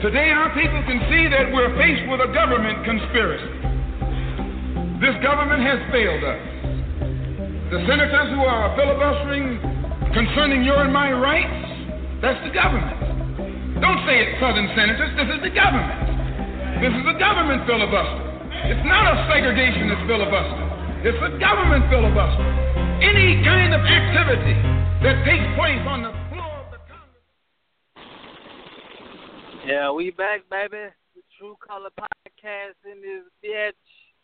Today our people can see that we're faced with a government conspiracy. This government has failed us. The senators who are filibustering concerning your and my rights, that's the government. Don't say it's Southern senators, this is the government. This is a government filibuster. It's not a segregationist filibuster. It's a government filibuster. Any kind of activity that takes place on the floor of the Congress. Yeah, we back, baby. The True Color Podcast in this bitch.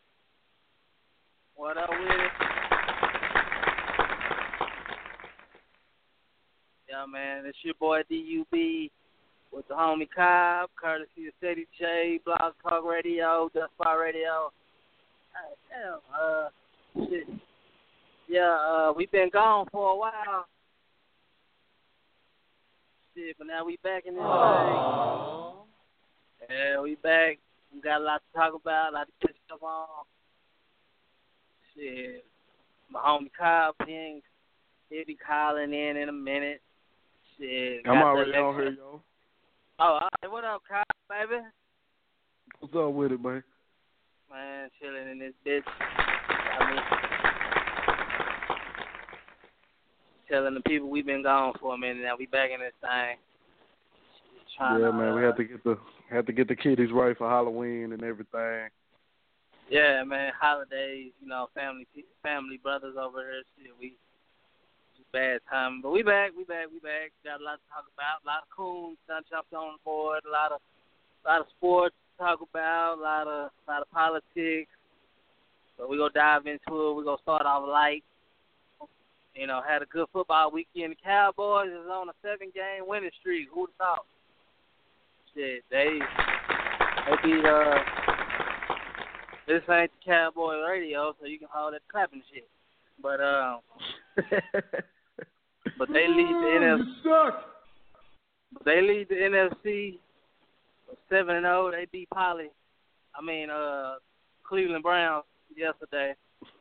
What up with it? Yeah, man, it's your boy D.U.B. with the homie Cobb, courtesy of Steady J, Blog Talk Radio, Dust Bar Radio. Shit. Yeah, we've been gone for a while. Shit, but now we back in this thing. Yeah, we back. We got a lot to talk about, a lot to catch up on. Shit. My homie Kyle Pink, he'll be calling in a minute. Shit. I'm already on here, yo. Oh, all right. What up, Kyle, baby? What's up with it, man? Man, chilling in this bitch. I mean, telling the people we've been gone for a minute now. We back in this thing. Yeah, man. We have to get the kiddies right for Halloween and everything. Yeah, man. Holidays, family brothers over here. Shit, we just bad time, but we back. Got a lot to talk about. A lot of coons done jumped on the board. A lot of sports to talk about. A lot of politics. But we gonna dive into it. We gonna start off light. You know, had a good football weekend. The Cowboys is on a 7-game winning streak. Who'd have thought? Shit, they beat this ain't the Cowboy radio, so you can hold that clapping shit. But but they lead the NFC. They lead the NFC 7-0. They beat Cleveland Browns yesterday,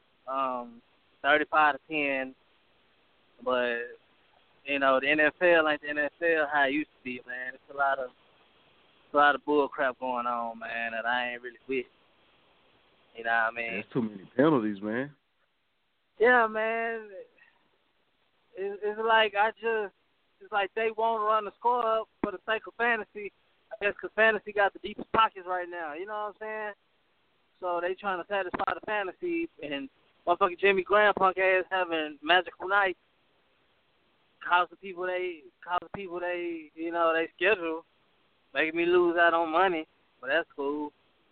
35-10. But you know, the NFL ain't the NFL how it used to be, man. It's a lot of bull crap going on, man, that I ain't really with. You know what I mean? There's too many penalties, man. Yeah, man. It's like they won't run the score up for the sake of fantasy. I guess because fantasy got the deepest pockets right now. You know what I'm saying? So they trying to satisfy the fantasy, and motherfucking Jimmy Graham punk ass having magical nights cause the people they schedule, making me lose out on money. But that's cool.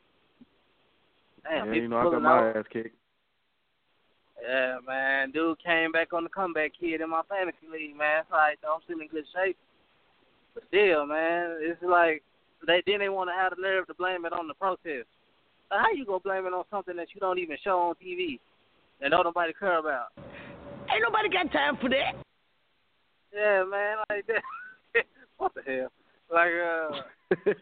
Damn, yeah, you know, I got my ass kicked. Yeah, man. Dude came back on the comeback kid in my fantasy league, man. So I'm still in good shape. But still, man, it's like they want to have the nerve to blame it on the protest. So how you gonna blame it on something that you don't even show on TV and don't nobody care about? Ain't nobody got time for that. Yeah, man, like that. What the hell? Like,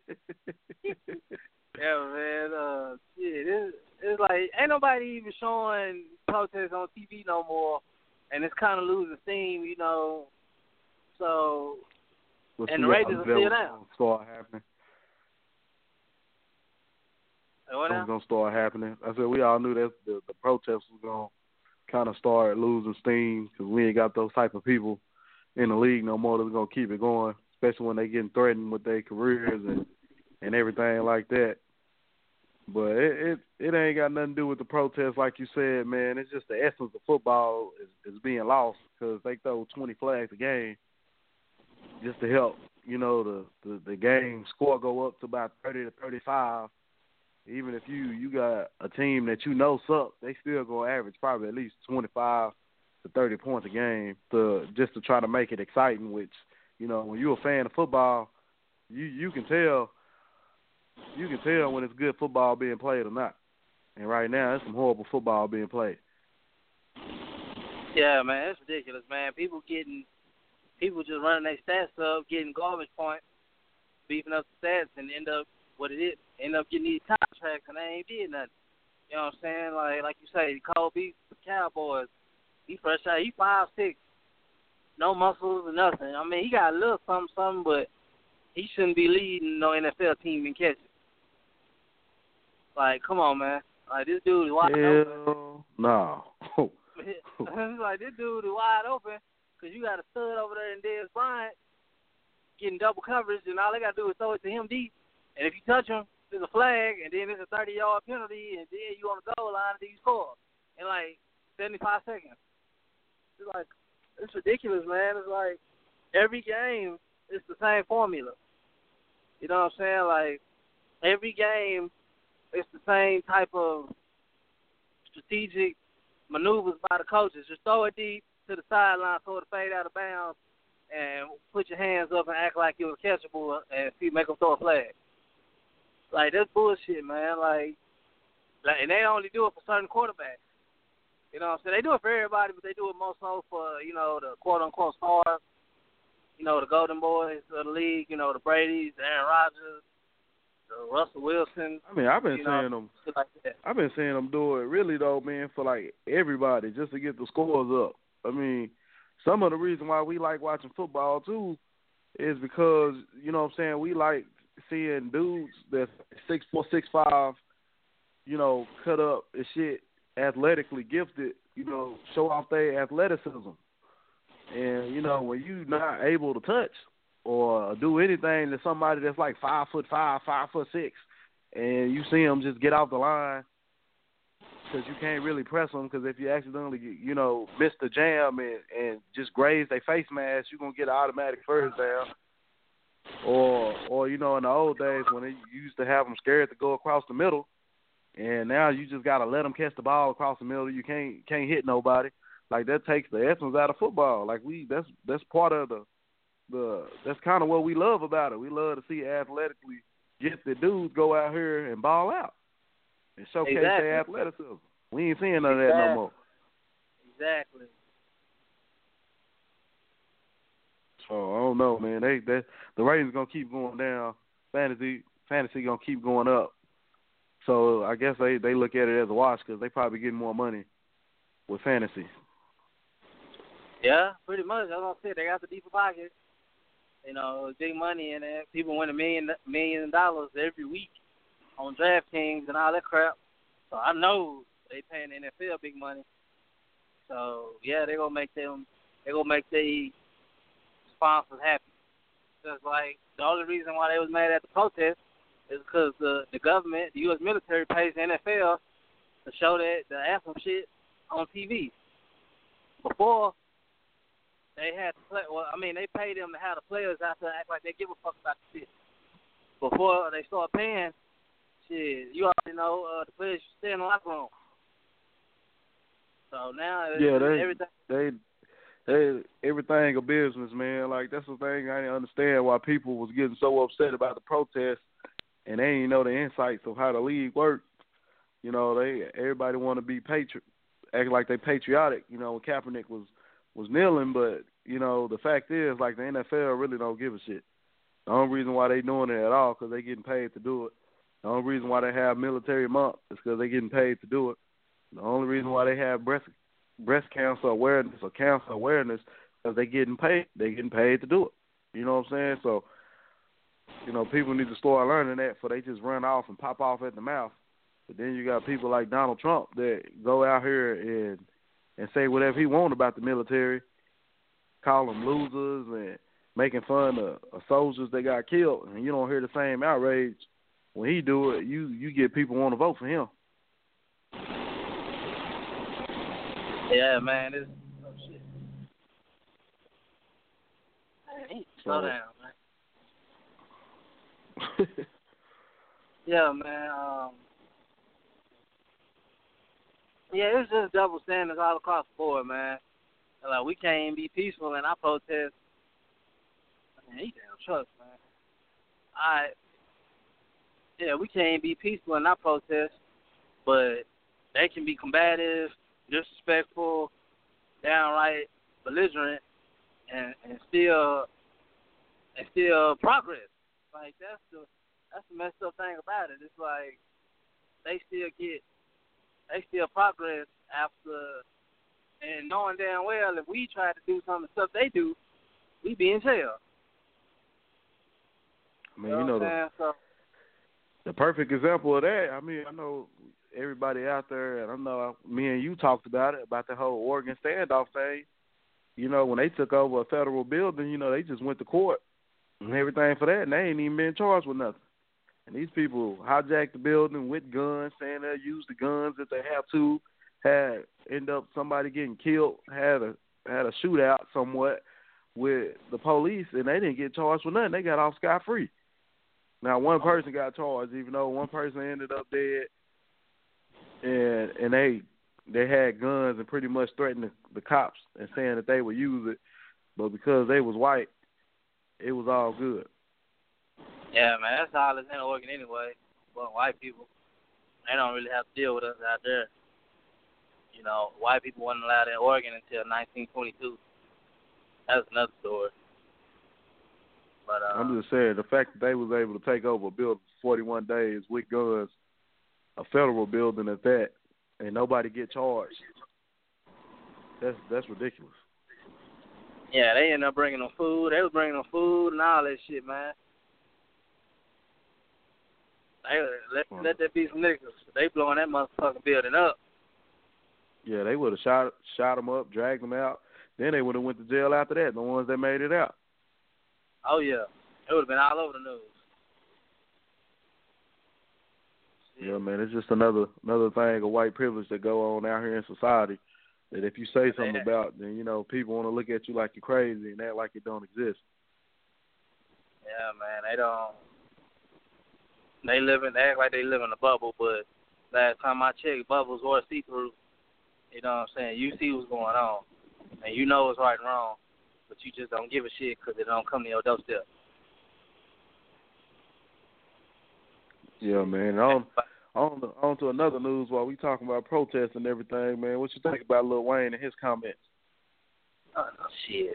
yeah, man, shit, it's like, ain't nobody even showing protests on TV no more, and it's kind of losing steam, you know, so, and the ratings are still down. Start happening. It's going to start happening. I said we all knew that the protests was going to kind of start losing steam because we ain't got those type of people in the league no more that's going to keep it going, especially when they getting threatened with their careers and everything like that. But it ain't got nothing to do with the protests, like you said, man. It's just the essence of football is being lost because they throw 20 flags a game just to help, you know, the game score go up to about 30 to 35. Even if you got a team that you know sucks, they still go average probably at least 25 to 30 points a game to try to make it exciting. Which, you know, when you're a fan of football, you can tell when it's good football being played or not. And right now, there's some horrible football being played. Yeah, man, it's ridiculous, man. People just running their stats up, getting garbage points, beefing up the stats, and end up getting these contracts, and they ain't did nothing. You know what I'm saying? Like you say, Cole beat the Cowboys. He fresh out. He 5'6", no muscles or nothing. I mean, he got a little something, but he shouldn't be leading no NFL team in catches. Like, come on, man. Like, this dude is wide open. No. Like, this dude is wide open because you got a stud over there in Dez Bryant getting double coverage, and all they got to do is throw it to him deep. And if you touch him, there's a flag, and then it's a 30-yard penalty, and then you on the goal line, and then you score in, like, 75 seconds. It's like, it's ridiculous, man. It's like every game, it's the same formula. You know what I'm saying? Like, every game, it's the same type of strategic maneuvers by the coaches. Just throw it deep to the sideline, throw it fade out of bounds, and put your hands up and act like it was catchable and make them throw a flag. Like, that's bullshit, man. Like, and they only do it for certain quarterbacks. You know what I'm saying? They do it for everybody, but they do it most so for, you know, the quote-unquote stars, you know, the Golden Boys of the league, you know, the Bradys, the Aaron Rodgers, the Russell Wilson. I mean, I've been seeing them. Like I've been seeing them do it really though, man, for like everybody, just to get the scores up. I mean, some of the reason why we like watching football too is because, you know what I'm saying, we like seeing dudes that's 6'4", 6'5", you know, cut up and shit, athletically gifted, you know, show off their athleticism. And, you know, when you not able to touch or do anything to somebody that's like 5'5", 5'6", and you see them just get off the line because you can't really press them, because if you accidentally, you know, miss the jam and just graze their face mask, you're going to get an automatic first down. Or, you know, in the old days when they used to have them scared to go across the middle, and now you just got to let them catch the ball across the middle. You can't hit nobody. Like, that takes the essence out of football. Like, that's part of that's kind of what we love about it. We love to see athletically gifted dudes go out here and ball out and showcase their athleticism. We ain't seeing none of that no more. Exactly. So I don't know, man. The ratings gonna keep going down. Fantasy gonna keep going up. So I guess they look at it as a wash because they probably getting more money with fantasy. Yeah, pretty much. That's what I said. They got the deeper pockets. You know, big money in it. People win $1 million every week on DraftKings and all that crap. So I know they paying the NFL big money. So yeah, they're gonna make the sponsors happy. Just like the only reason why they was mad at the protest is because the government, the U.S. military, pays the NFL to show that the anthem shit on TV. Before, they had to play. Well, I mean, they paid them to have the players out there act like they give a fuck about the shit. Before they start paying, shit, you already know the players should stay in the locker room. So now, everything a business, man. Like, that's the thing I didn't understand, why people was getting so upset about the protest, and they didn't know the insights of how the league worked. You know, everybody want to be act like they patriotic. You know, when Kaepernick was kneeling, but you know, the fact is, like, the NFL really don't give a shit. The only reason why they doing it at all because they getting paid to do it. The only reason why they have military month is because they getting paid to do it. The only reason why they have breast cancer awareness or cancer awareness because they getting paid. They getting paid to do it. You know what I'm saying? So, you know, people need to start learning that before they just run off and pop off at the mouth. But then you got people like Donald Trump that go out here and say whatever he want about the military, call them losers and making fun of soldiers that got killed. And you don't hear the same outrage when he do it. You get people want to vote for him. Yeah, man, it's shit. Hey, slow down, man. Yeah, man. Yeah, it's just double standards all across the board, man. Like, we can't even be peaceful in our protest. Man, he damn trucks, man. Yeah, we can't even be peaceful in our protest, but they can be combative, disrespectful, downright belligerent, and still progress. Like, that's the messed up thing about it. It's like they still progress after, and knowing damn well if we try to do some of the stuff they do, we be in jail. I mean, you know, the perfect example of that, I mean, I know everybody out there, and I know me and you talked about it, about the whole Oregon standoff thing. You know, when they took over a federal building, you know, they just went to court and everything for that, and they ain't even been charged with nothing. And these people hijacked the building with guns, saying they'll use the guns if they have to, end up somebody getting killed, had a shootout somewhat with the police, and they didn't get charged with nothing. They got off scot-free. Now, one person got charged, even though one person ended up dead, and they had guns and pretty much threatened the cops and saying that they would use it, but because they was white, it was all good. Yeah, man, that's all that's in Oregon anyway. But white people, they don't really have to deal with us out there. You know, white people weren't allowed in Oregon until 1922. That's another story. But I'm just saying, the fact that they was able to take over a building for 41 days with guns, a federal building at that, and nobody get charged, that's ridiculous. Yeah, they ended up bringing them food. They was bringing them food and all that shit, man. Let that be some niggas. They blowing that motherfucking building up. Yeah, they would have shot them up, dragged them out. Then they would have went to jail after that, the ones that made it out. Oh, yeah. It would have been all over the news. Yeah, man, it's just another thing of white privilege that go on out here in society, that if you say something about, then, you know, people want to look at you like you're crazy and act like it don't exist. Yeah, man, they don't. They act like they live in a bubble, but last time I checked, bubbles were see-through. You know what I'm saying? You see what's going on, and you know what's right and wrong, but you just don't give a shit because it don't come to your doorstep. Yeah, man. On to another news while we talking about protests and everything, man. What you think about Lil Wayne and his comments? Shit.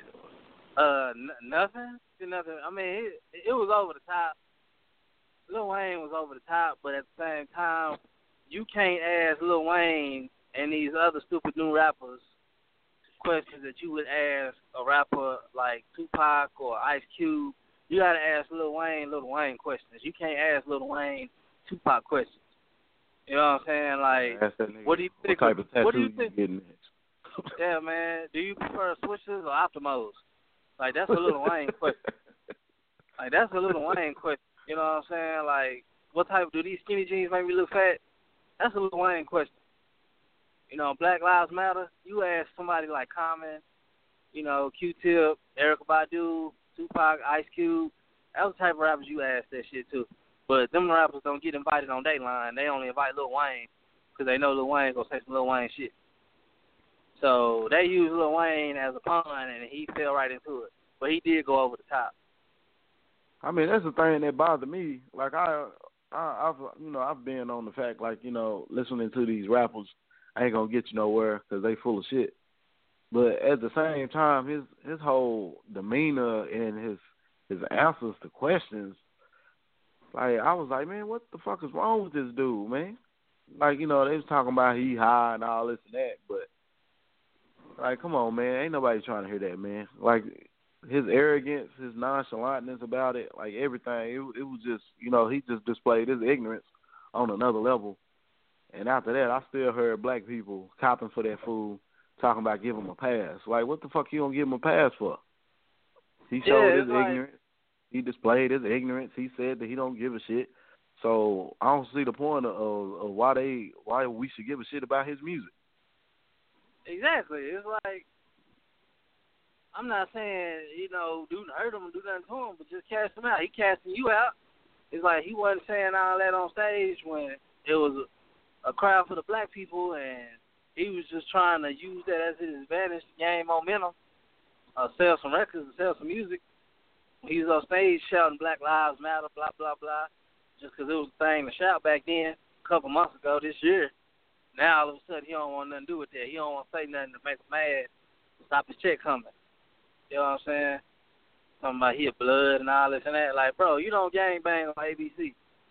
Nothing. I mean, it was over the top. Lil Wayne was over the top, but at the same time, you can't ask Lil Wayne and these other stupid new rappers questions that you would ask a rapper like Tupac or Ice Cube. You gotta ask Lil Wayne questions. You can't ask Lil Wayne Tupac questions. You know what I'm saying? Like, what do you think? What type of tattoo what do you think? Getting next? Yeah, man. Do you prefer switches or Optimos? Like, that's a Lil Wayne question. Like, that's a Lil Wayne question. You know what I'm saying? Like, what type, do these skinny jeans make me look fat? That's a Lil Wayne question. You know, Black Lives Matter, you ask somebody like Common, you know, Q-Tip, Erykah Badu, Tupac, Ice Cube, that's the type of rappers you ask that shit to. But them rappers don't get invited on Dateline. They only invite Lil Wayne because they know Lil Wayne going to say some Lil Wayne shit. So they use Lil Wayne as a pun, and he fell right into it. But he did go over the top. I mean, that's the thing that bothered me. Like, I've been on the fact, like, you know, listening to these rappers ain't gonna get you nowhere because they full of shit. But at the same time, his whole demeanor and his answers to questions, like, I was like, man, what the fuck is wrong with this dude, man? Like, you know, they was talking about he high and all this and that, but like, come on, man, ain't nobody trying to hear that, man. Like, his arrogance, his nonchalantness about it, like everything, it was just, you know, he just displayed his ignorance on another level. And after that, I still heard black people copping for that fool, talking about giving him a pass. Like, what the fuck you gonna give him a pass for? He showed his ignorance. He displayed his ignorance. He said that he don't give a shit. So I don't see the point of why we should give a shit about his music. Exactly. It's like, I'm not saying, you know, do hurt him and do nothing to him, but just cast him out. He casting you out. It's like he wasn't saying all that on stage when it was a crowd for the black people, and he was just trying to use that as his advantage to gain momentum, sell some records, sell some music. He was on stage shouting Black Lives Matter, blah, blah, blah, just because it was a thing to shout back then, a couple months ago this year. Now, all of a sudden, he don't want nothing to do with that. He don't want to say nothing to make him mad, to stop his check coming. You know what I'm saying? Talking about he had blood and all this and that. Like, bro, you don't gangbang on ABC.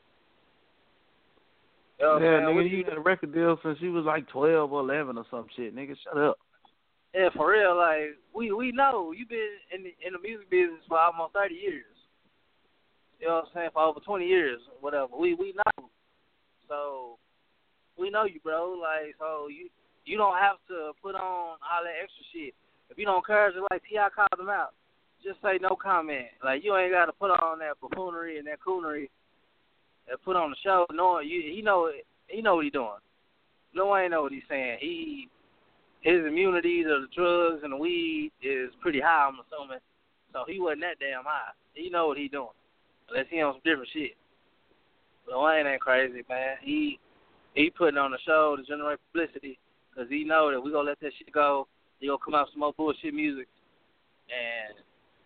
You know nigga, you had a record deal since you was like 12 or 11 or some shit. Nigga, shut up. Yeah, for real. Like, we know you've been in the music business for almost 30 years. You know what I'm saying? For over 20 years, whatever. We know. So we know you, bro. Like, so you don't have to put on all that extra shit. If you don't care, just like T.I. called him out, just say no comment. Like, you ain't got to put on that buffoonery and that coonery and put on the show knowing he know what he's doing. Lil Wayne know what he's saying. His immunity to the drugs and the weed is pretty high, I'm assuming. So he wasn't that damn high. He know what he's doing. Unless he on some different shit. Lil Wayne ain't crazy, man. He putting on the show to generate publicity because he know that we going to let that shit go. He going to come out with some more bullshit music. And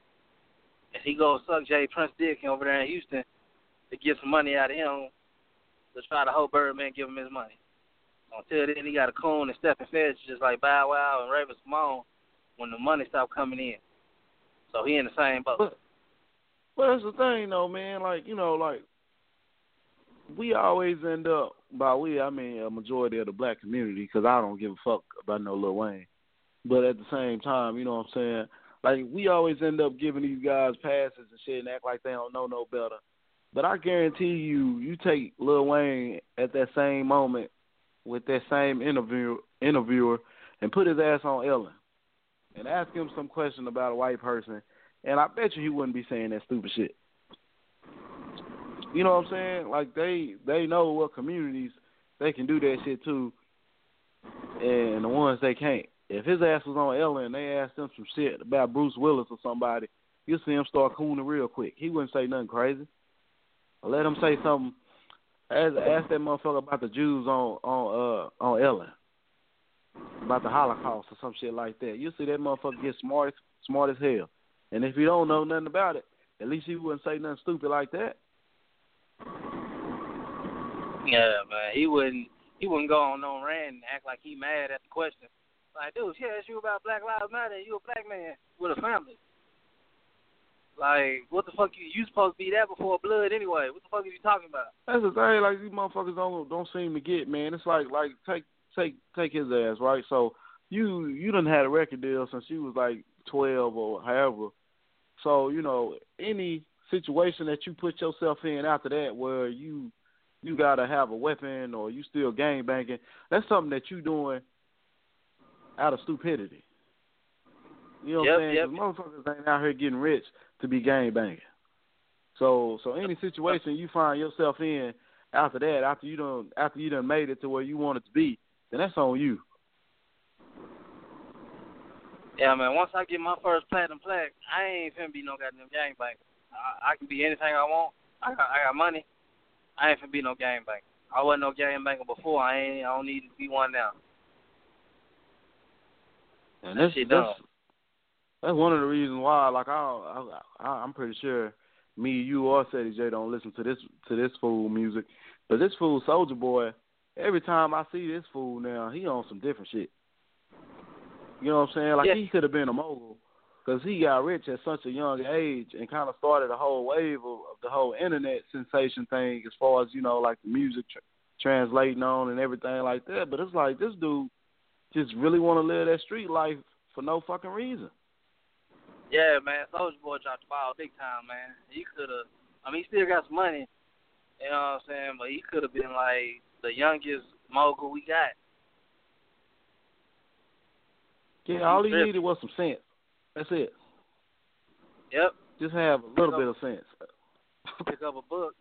he going to suck Jay Prince dick over there in Houston to get some money out of him to try to hope Birdman give him his money. Until then, he got a coon and Stephen Fetch just like Bow Wow and Raven Simone when the money stopped coming in. So he in the same boat. But that's the thing, though, man. Like, you know, like, we always end up, by we, I mean a majority of the black community, because I don't give a fuck about no Lil Wayne. But at the same time, you know what I'm saying? Like, we always end up giving these guys passes and shit and act like they don't know no better. But I guarantee you take Lil Wayne at that same moment with that same interviewer and put his ass on Ellen and ask him some question about a white person, and I bet you he wouldn't be saying that stupid shit. You know what I'm saying? Like, they know what communities they can do that shit to and the ones they can't. If his ass was on Ellen and they asked him some shit about Bruce Willis or somebody, you'll see him start cooning real quick. He wouldn't say nothing crazy. Or let him say something. Ask that motherfucker about the Jews on Ellen, about the Holocaust or some shit like that. You'll see that motherfucker get smart as hell. And if you don't know nothing about it, at least he wouldn't say nothing stupid like that. Yeah, man. He wouldn't go on no rant and act like he mad at the question. Like, dude, she asked you about Black Lives Matter and you a black man with a family. Like, what the fuck you supposed to be that before blood anyway? What the fuck are you talking about? That's the thing. Like, these motherfuckers don't seem to get, man. It's like take his ass, right? So you done had a record deal since you was like 12 or however. So, you know, any situation that you put yourself in after that where you gotta have a weapon or you still gangbanging, that's something that you doing out of stupidity. You know what I'm saying? Yep. Motherfuckers ain't out here getting rich to be gangbanging. So any situation you find yourself in after that, after you done made it to where you want it to be, then that's on you. Yeah, man. Once I get my first platinum plaque, I ain't finna be no goddamn gangbanger. I can be anything I want. I got money. I ain't finna be no gangbanger. I wasn't no gangbanger before. I don't need to be one now. And that's one of the reasons why. Like, I'm pretty sure me, you, or Ceddy J don't listen to this fool music, but this fool Soulja Boy. Every time I see this fool now, he on some different shit. You know what I'm saying? Like, he could have been a mogul because he got rich at such a young age and kind of started a whole wave of the whole internet sensation thing as far as, you know, like the music translating on and everything like that. But it's like this dude just really want to live that street life for no fucking reason. Yeah, man. Soulja Boy dropped the ball big time, man. He could have. I mean, he still got some money. You know what I'm saying? But he could have been like the youngest mogul we got. Yeah, all he needed was some sense. That's it. Yep. Just have a little bit of sense. Pick up a book.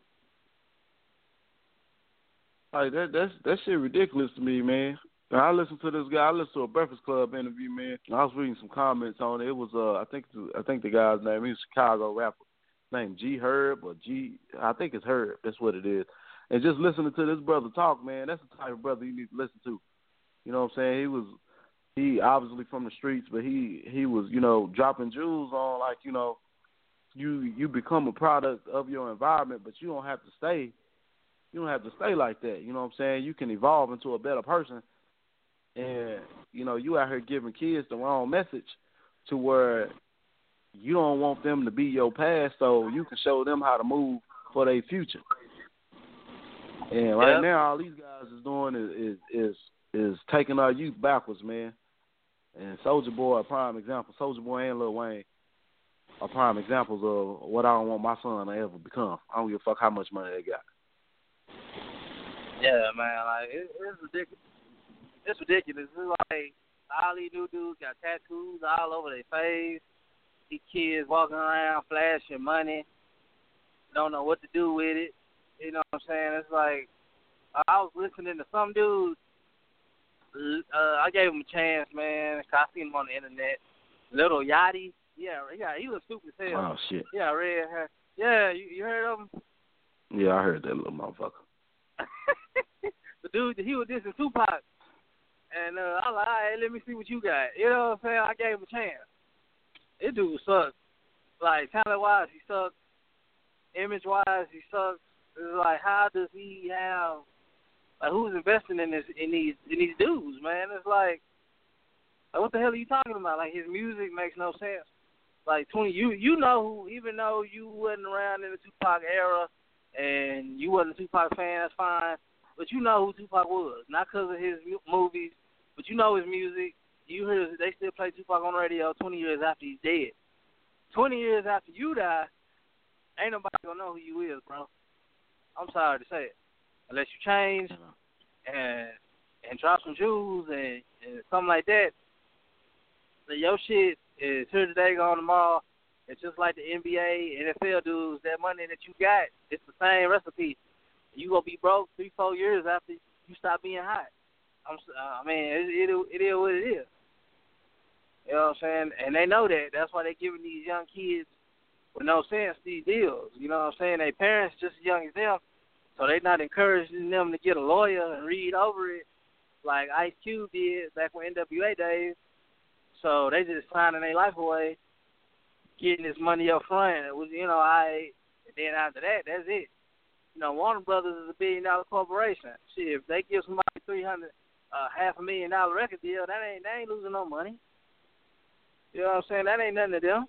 Like that shit ridiculous to me, man. I listened to this guy. I listened to a Breakfast Club interview, man. I was reading some comments on it. It was I think the guy's name. He's a Chicago rapper named G Herb or G. I think it's Herb. That's what it is. And just listening to this brother talk, man, that's the type of brother you need to listen to. You know what I'm saying? He obviously from the streets, but he was, you know, dropping jewels on, like, you know, you become a product of your environment, but you don't have to stay like that. You know what I'm saying? You can evolve into a better person. And, you know, you out here giving kids the wrong message to where you don't want them to be your past, so you can show them how to move for their future. And right now, all these guys is doing is taking our youth backwards, man. And Soulja Boy, a prime example. Soulja Boy and Lil Wayne. are prime examples of what I don't want my son to ever become. I don't give a fuck how much money they got. Yeah, man, like it's ridiculous. It's ridiculous. It's like all these new dudes got tattoos all over their face. These kids walking around flashing money, don't know what to do with it. You know what I'm saying? It's like I was listening to some dude. I gave him a chance, man. I seen him on the internet. Little Yachty. Yeah, he was stupid as hell. Oh, shit. Yeah, red hair. Yeah, you heard of him? Yeah, I heard that little motherfucker. The dude, he was dissing Tupac. And I was like, all right, let me see what you got. You know what I'm saying? I gave him a chance. This dude sucks. Like, talent-wise, he sucks. Image-wise, he sucks. It's like, how does he have, like, who's investing in these dudes, man? It's like, what the hell are you talking about? Like, his music makes no sense. Like, you know who, even though you wasn't around in the Tupac era and you wasn't a Tupac fan, that's fine. But you know who Tupac was. Not because of his movies, but you know his music. You hear they still play Tupac on the radio 20 years after he's dead. 20 years after you die, ain't nobody gonna know who you is, bro. I'm sorry to say it. Unless you change and drop some jewels and something like that. So your shit is here today, gone tomorrow. It's just like the NBA, NFL dudes. That money that you got, it's the same recipe. You gonna be broke 3-4 years after you stop being hot. I mean, it is what it is. You know what I'm saying? And they know that. That's why they're giving these young kids with no sense these deals. You know what I'm saying? Their parents just as young as them, so they're not encouraging them to get a lawyer and read over it like Ice Cube did back when NWA days. So they just signing their life away, getting this money up front. It was, and then after that, that's it. You know, Warner Brothers is a $1 billion corporation. Shit, if they give somebody $500,000 record deal, they ain't losing no money. You know what I'm saying? That ain't nothing to them.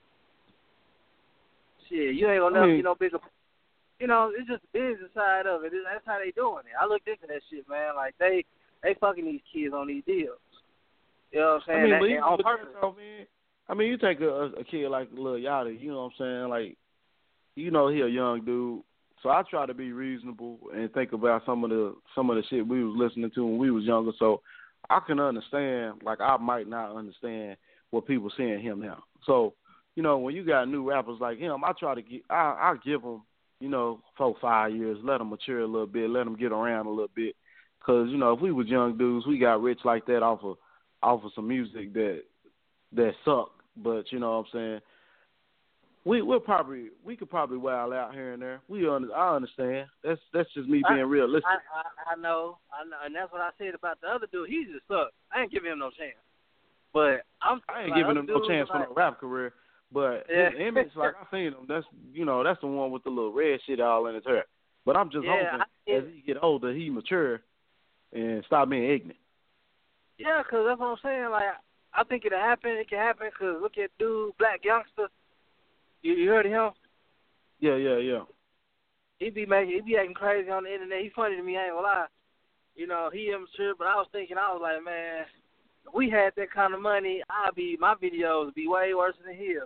Shit, you ain't gonna never get no bigger. You know, it's just the business side of it. That's how they doing it. I looked into that shit, man. Like they fucking these kids on these deals. You know what I'm saying? On purpose. You take a kid like Lil Yachty. You know what I'm saying? Like, you know, he a young dude. So I try to be reasonable and think about some of the shit we was listening to when we was younger. So I can understand, like I might not understand what people saying him now. So, you know, when you got new rappers like him, I give them, 4-5 years, let them mature a little bit, let them get around a little bit. Because, if we was young dudes, we got rich like that off of some music that sucked. But, you know what I'm saying? We could probably wild out here and there. I understand. That's just me being realistic. I know, and that's what I said about the other dude. He just sucked. I ain't giving him no chance. But I ain't giving him no chance for no rap career. But his image, like I seen him, that's the one with the little red shit all in his hair. But I'm just hoping as he get older, he mature and stop being ignorant. Yeah, because that's what I'm saying. Like I think it'll happen. It can happen because look at dude, Black Youngster. You heard of him? Yeah. He be acting crazy on the internet. He's funny to me, I ain't gonna lie. He immature, but I was like, man, if we had that kind of money, my videos would be way worse than his.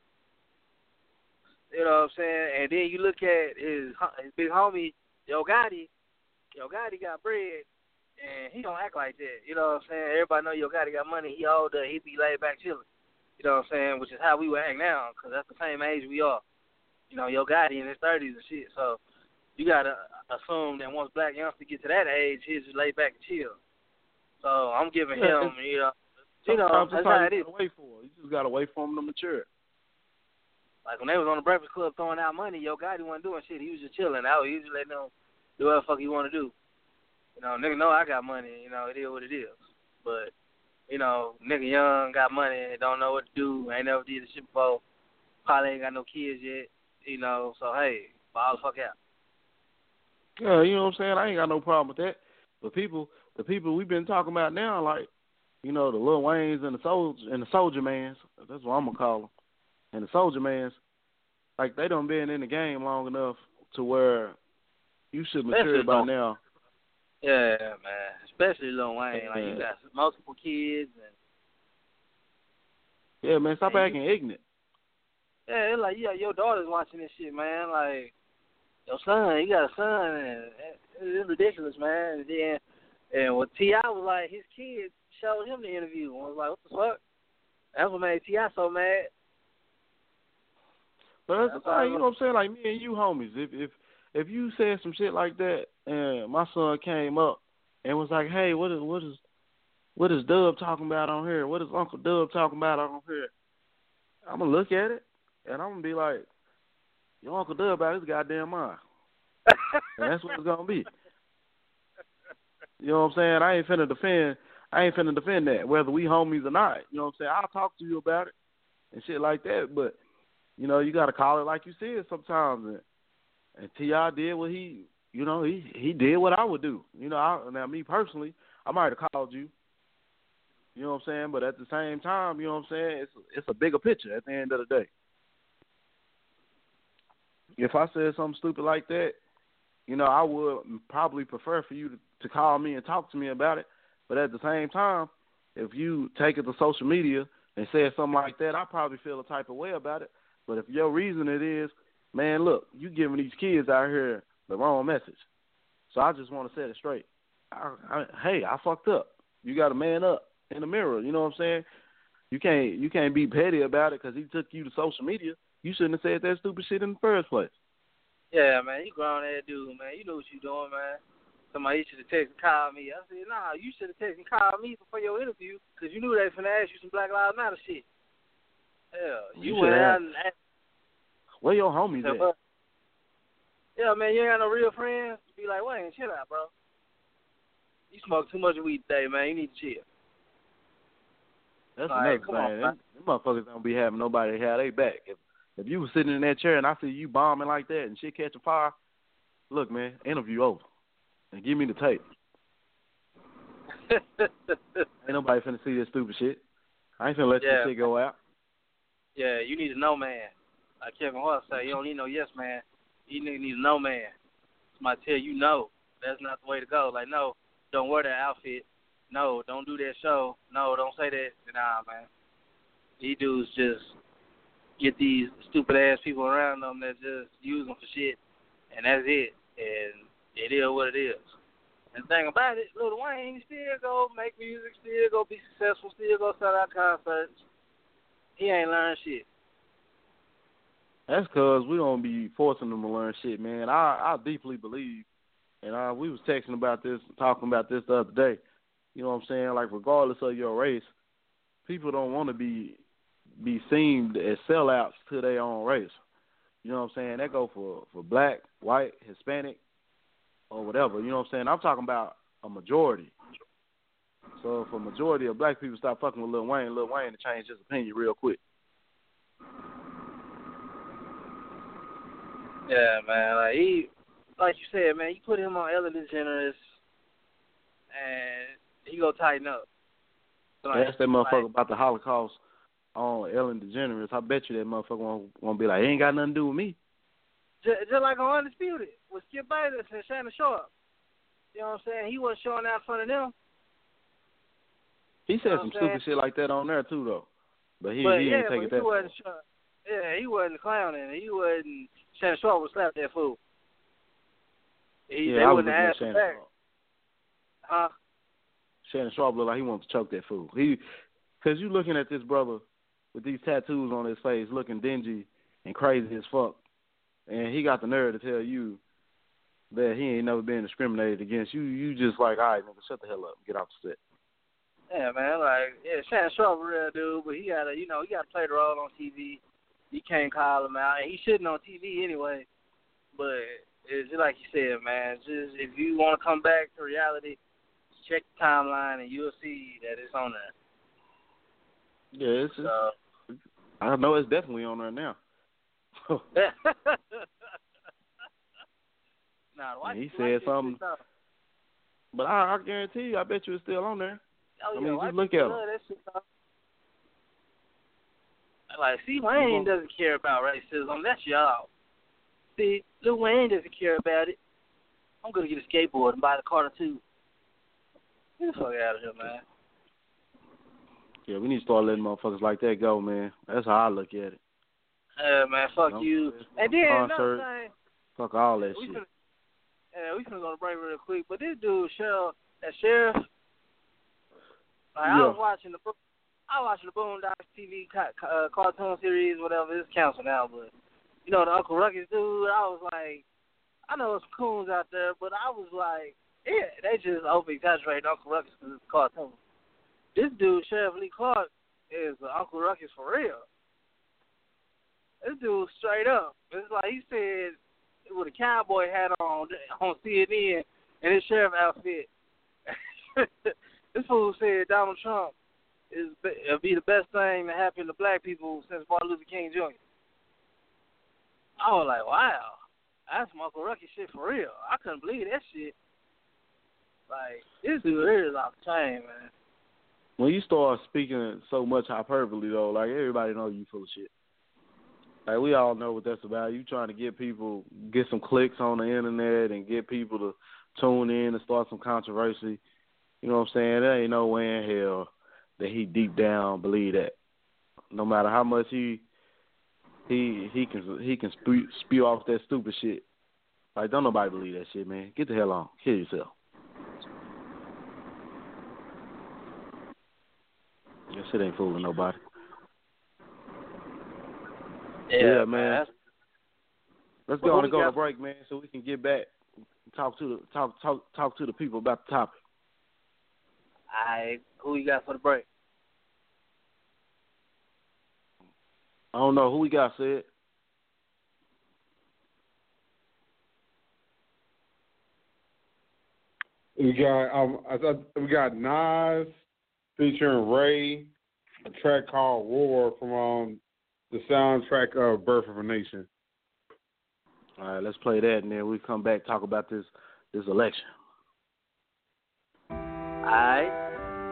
You know what I'm saying? And then you look at his big homie, Yo Gotti. Yo Gotti got bread, and he don't act like that. You know what I'm saying? Everybody know Yo Gotti got money. He older. He be laid back chilling. You know what I'm saying? Which is how we would act now, because that's the same age we are. Yo Gotti in his 30s and shit. So you got to assume that once Black Youngster get to that age, he'll just lay back and chill. So I'm giving him, that's how it is. You just got to wait for him to mature. Like when they was on the Breakfast Club throwing out money, Yo Gotti wasn't doing shit. He was just chilling out. He was just letting them do whatever the fuck he want to do. Nigga know I got money. It is what it is. But nigga young, got money, don't know what to do, ain't never did the shit before, probably ain't got no kids yet, so hey, ball the fuck out. Yeah, you know what I'm saying? I ain't got no problem with that. But the people we've been talking about now, like, the Lil Waynes and the Soldier Mans, that's what I'm going to call them, and the Soldier Mans, like, they done been in the game long enough to where you should mature by now. Yeah, man. Especially Lil Wayne. Like, you got multiple kids. Yeah, man, stop acting ignorant. Yeah, it's like, yeah, your daughter's watching this shit, man. Like, your son, he got a son, and it's ridiculous, man. And what T.I. was like, his kids showed him the interview. And was like, what the fuck? That's what made T.I. so mad. But that's the thing, you know what I'm saying? Like, me and you homies, if you said some shit like that, and my son came up and was like, hey, what is Dub talking about on here? What is Uncle Dub talking about on here? I'm going to look at it, and I'm going to be like, your Uncle Dub out his goddamn mind. And that's what it's going to be. You know what I'm saying? I ain't finna defend that, whether we homies or not. You know what I'm saying? I'll talk to you about it and shit like that, but, you know, you got to call it like you said sometimes. And T.I. did what he did what I would do. You know, now me personally, I might have called you. You know what I'm saying? But at the same time, you know what I'm saying? It's a bigger picture at the end of the day. If I said something stupid like that, you know, I would probably prefer for you to call me and talk to me about it. But at the same time, if you take it to social media and say something like that, I probably feel a type of way about it. But if your reason it is, man, look, you giving these kids out here the wrong message. So I just want to set it straight. Hey, I fucked up. You got to man up in the mirror. You know what I'm saying? You can't be petty about it because he took you to social media. You shouldn't have said that stupid shit in the first place. Yeah, man, you grown-ass dude, man. You know what you doing, man. Somebody should have texted and called me. I said, nah, you should have texted and called me before your interview because you knew they finna ask you some Black Lives Matter shit. Yeah, you went out and asked. Where your homies at? Yeah, man, you ain't got no real friends. Be like, Wayne, chill out, bro. You smoke too much weed today, man. You need to chill. That's another thing. Them motherfuckers don't be having nobody to have their back. If you was sitting in that chair and I see you bombing like that and shit catching fire, look, man, interview over. And give me the tape. Ain't nobody finna see this stupid shit. I ain't finna let this shit go out. Yeah, you need to know, man. Like Kevin Hart say, you don't need no yes man. You need to know, man. Somebody tell you no. That's not the way to go. Like, no, don't wear that outfit. No, don't do that show. No, don't say that. Nah, man. These dudes just get these stupid-ass people around them that just use them for shit, and that's it. And it is what it is. And the thing about it, Lil Wayne still go make music, still go be successful, still go sell out concerts. He ain't learned shit. That's because we don't be forcing them to learn shit, man. I deeply believe, and we was texting about this, talking about this the other day. You know what I'm saying? Like, regardless of your race, people don't want to be seen as sellouts to their own race. You know what I'm saying? That go for black, white, Hispanic, or whatever. You know what I'm saying? I'm talking about a majority. So if a majority of black people stop fucking with Lil Wayne to change his opinion real quick. Yeah, man. Like you said, man, you put him on Ellen DeGeneres, and he go tighten up. Ask that motherfucker about the Holocaust on Ellen DeGeneres. I bet you that motherfucker won't be like, it ain't got nothing to do with me. Just like on Undisputed with Skip Bayless and Shannon Sharp. You know what I'm saying? He wasn't showing out in front of them. He said some stupid shit like that on there too, though. But he didn't take it that far. He wasn't clowning. He wasn't. Shannon Sharp would slap that fool. They I was wouldn't looking ask at Shannon back. Sharp. Huh? Shannon Sharp looked like he wanted to choke that fool. Because you looking at this brother with these tattoos on his face, looking dingy and crazy as fuck, and he got the nerve to tell you that he ain't never been discriminated against. You just like, all right, nigga, shut the hell up and get off the set. Yeah, man, Shannon Sharp a real dude, but he gotta play the role on TV. You can't call him out, and he shouldn't on TV anyway. But it's just like you said, man. Just if you want to come back to reality, check the timeline, and you'll see that it's on there. Yeah, I know it's definitely on there now. He said something, but I guarantee you, I bet you it's still on there. Oh, I mean, just look at him. Like, see, Wayne doesn't care about racism. That's y'all. See, Lil Wayne doesn't care about it. I'm going to get a skateboard and buy the Carter too. Get the fuck out of here, man. Yeah, we need to start letting motherfuckers like that go, man. That's how I look at it. Man, fuck you. And then another thing. Fuck all that shit. We finna go to break real quick. But this dude, Sheriff, I was watching the Boondocks TV cartoon series, whatever. It's canceled now, but you know the Uncle Ruckus dude. I was like, I know there's coons out there, but I was like, yeah, they just over exaggerating Uncle Ruckus because it's a cartoon. This dude, Sheriff Lee Clark, is Uncle Ruckus for real. This dude straight up. It's like he said with a cowboy hat on CNN and his sheriff outfit. This fool said Donald Trump it'll be the best thing to happen to black people since Martin Luther King Jr. I was like, wow, that's some Uncle Ruckus shit for real. I couldn't believe that shit. Like, this dude here is off the chain, man. When you start speaking so much hyperbole, though, like, everybody knows you full of shit. Like, we all know what that's about. You trying to get some clicks on the internet and get people to tune in and start some controversy. You know what I'm saying? There ain't no way in hell that he deep down believe that. No matter how much he can spew off that stupid shit. Like, don't nobody believe that shit, man. Get the hell on. Kill yourself. That shit ain't fooling nobody. Yeah, man. Let's go on and go to break, man, so we can get back and talk to the people about the topic. All right, who you got for the break? I don't know who we got, said. We got Nas featuring Ray, a track called War from the soundtrack of Birth of a Nation. All right, let's play that, and then we come back talk about this election. All right.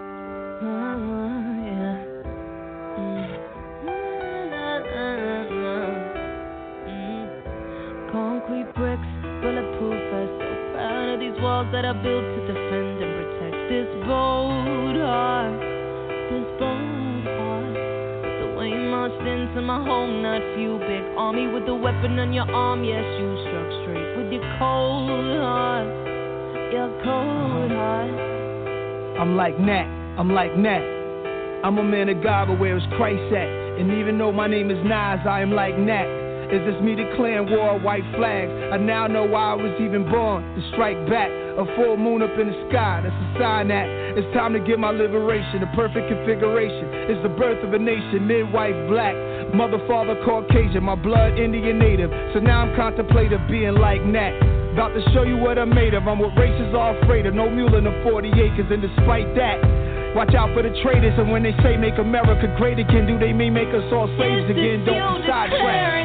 Concrete bricks, bulletproof vests, so proud of these walls that I built to defend and protect this bold heart, this bold heart. The way you marched into my home, not few, big army with the weapon on your arm. Yes, you struck straight with your cold heart, your cold heart. I'm like Nat, I'm like Nat. I'm a man of God, but where is Christ at? And even though my name is Nas, I am like Nat. Is this me declaring war, white flags? I now know why I was even born, to strike back. A full moon up in the sky, that's a sign that it's time to get my liberation. The perfect configuration is the birth of a nation. Midwife black, mother, father Caucasian, my blood Indian native. So now I'm contemplative being like Nat. About to show you what I'm made of. I'm what races are afraid of. No mule in the 40 acres, and despite that, watch out for the traitors. And when they say make America great again, do they mean make us all slaves again? Don't be sidetracked.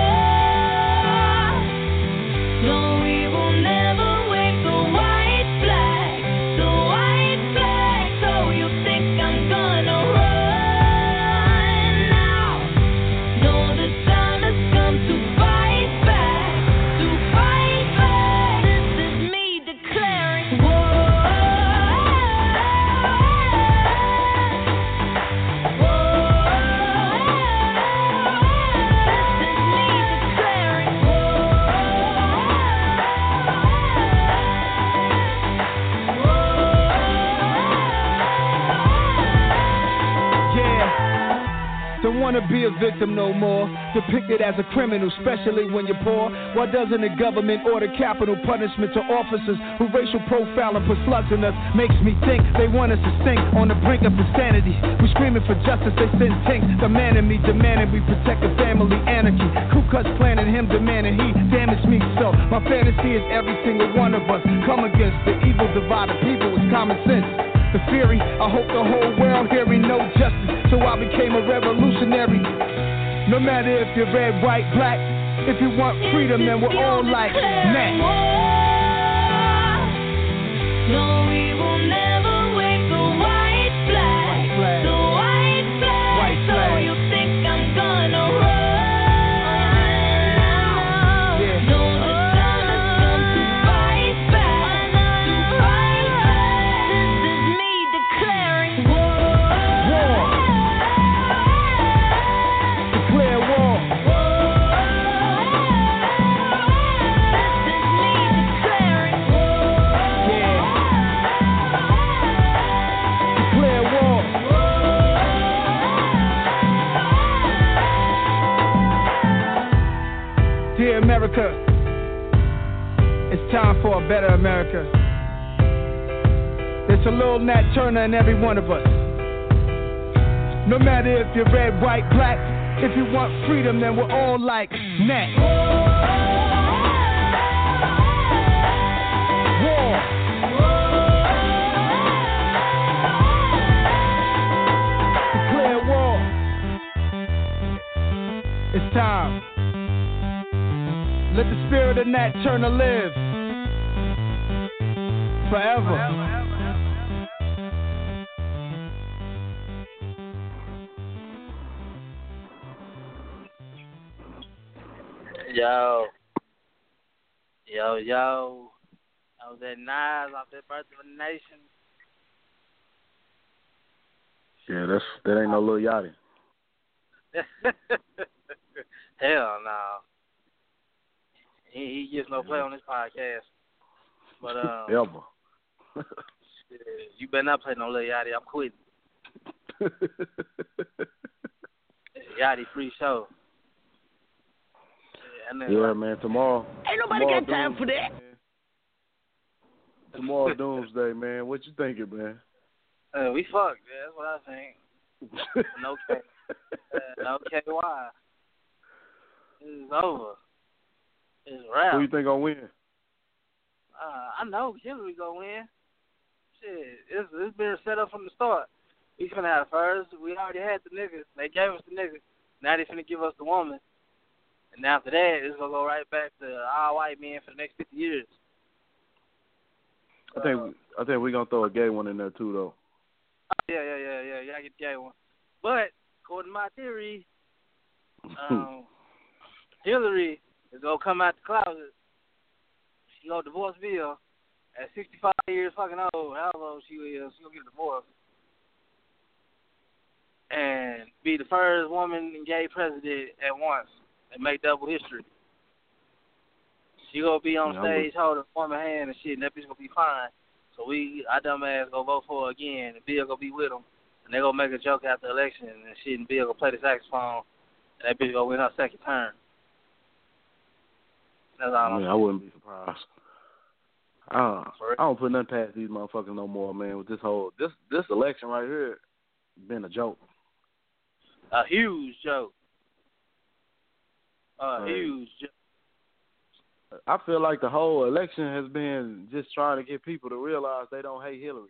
No, we will never wave the white flag, the white flag. So you think I'm gonna run now? No, the time has come to fight back, to fight back. This is me declaring war. Don't wanna be a victim no more, depicted as a criminal, especially when you're poor. Why doesn't the government order capital punishment to officers who racial profile and put slugs in us? Makes me think they want us to sink on the brink of insanity. We screaming for justice, they send tanks. The man in me demanding we protect the family anarchy. Ku Klux Klan and him demanding he damaged me. So my fantasy is every single one of us come against the evil divide of people with common sense. The fury, I hope the whole world hearing no justice. So I became a revolutionary. No matter if you're red, white, black, if you want freedom, then we're all like Nat. No, we will never wave the white flag, the white flag. White flag. So you think I'm gonna run? No, the time has come to fight back, to fight back. This is me declaring war. Declare war. It's time for a better America. There's a little Nat Turner in every one of us. No matter if you're red, white, black, if you want freedom, then we're all like Nat. War. Declare war. It's time. Let the spirit of Nat Turner live forever. Yo. I was at Nas off that Birth of a Nation. Yeah, that ain't no Lil Yachty. Hell no. He gets no play on this podcast. But Ever. You better not play no Lil Yachty. I'm quitting. Yachty free show. Yeah, man. Tomorrow. Ain't nobody got time for that. Tomorrow Doomsday, man. What you thinking, man? We fucked. Yeah, that's what I think. No K. No KY. It's over. It's rap. Who you think gonna win? I know Hillary gonna win. Shit, it's been set up from the start. We finna have first. We already had the niggas. They gave us the niggas. Now they finna give us the woman. And after that, it's gonna go right back to all white men for the next 50 years. I think we're gonna throw a gay one in there too, though. Yeah. I get the gay one. But according to my theory, Hillary is gonna come out the closet. She gonna divorce Bill at 65 years fucking old. How old she is? She gonna get a divorce and be the first woman and gay president at once and make double history. She gonna be on stage holding a woman's hand and shit, and that bitch gonna be fine. So our dumb ass gonna vote for her again, and Bill gonna be with them, and they gonna make a joke after the election and shit, and Bill gonna play the saxophone, and that bitch gonna win her second term. That's all. I wouldn't be surprised. I don't put nothing past these motherfuckers no more, man. With this election right here, been a joke. A huge joke. Huge joke. I feel like the whole election has been just trying to get people to realize they don't hate Hillary.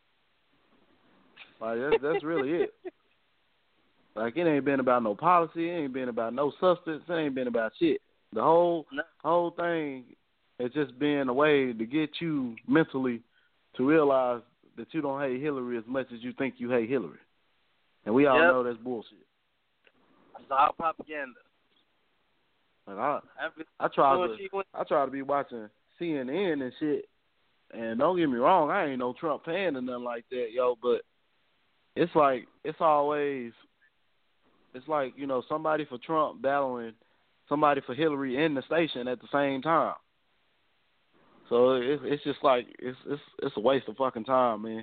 Like that's really it. Like it ain't been about no policy, it ain't been about no substance, it ain't been about shit. The whole thing has just been a way to get you mentally to realize that you don't hate Hillary as much as you think you hate Hillary. And we all know that's bullshit. It's all propaganda. Like I try to be watching CNN and shit, and don't get me wrong, I ain't no Trump fan or nothing like that, yo. But it's like somebody for Trump battling somebody for Hillary in the station at the same time. So it's just like it's a waste of fucking time, man.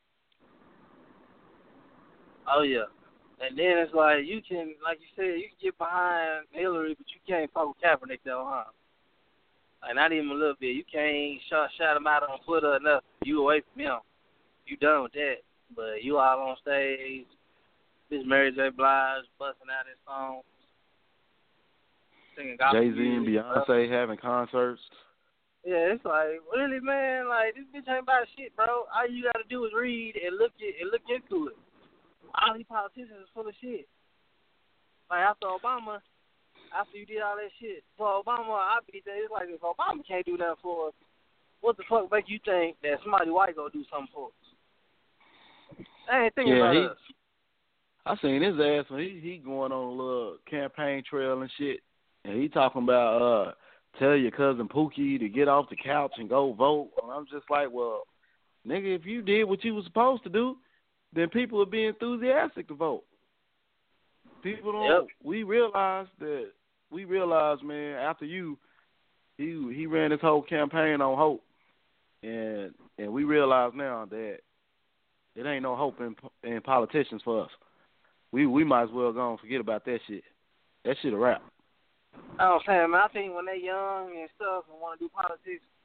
Oh yeah. And then it's like you can, like you said, you can get behind Hillary, but you can't fuck with Kaepernick though, huh? Like not even a little bit. You can't shout him out on Twitter enough. You away from him. You done with that. But you all on stage, this Mary J. Blige busting out his songs, singing gospel Jay-Z and Beyonce having concerts. Yeah, it's like really, man. Like this bitch ain't about shit, bro. All you gotta do is read and look into it. All these politicians is full of shit. Like after you did all that shit for Obama, I beat that. It's like if Obama can't do that for us, what the fuck make you think that somebody white gonna do something for us? I ain't thinking about us. I seen his ass when he going on a little campaign trail and shit, and he talking about tell your cousin Pookie to get off the couch and go vote. And I'm just like, well, nigga, if you did what you was supposed to do, then people would be enthusiastic to vote. People don't. Yep. We realize, man. After he ran his whole campaign on hope, and we realize now that it ain't no hope in politicians for us. We might as well go and forget about that shit. That shit a wrap. I don't say, man. I think when they young and stuff and want to do politics,